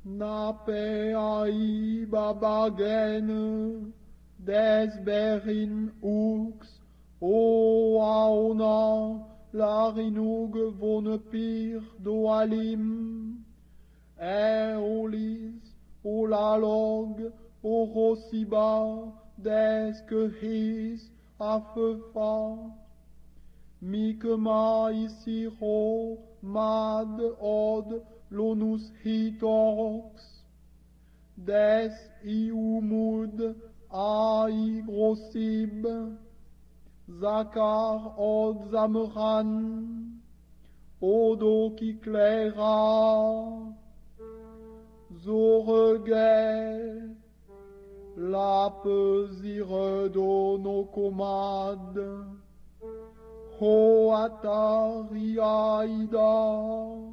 Nape ai babagen, des berin ux, o aona, larinug von pir do alim, olis, o lalog, o rosiba, des que his, a feufa, Mikema isiro, mad od, lonus hitox, des iumud, ai grosib, zakar od zamran, odo kiklera, zorege, la pesire do no comad, ho atariaida,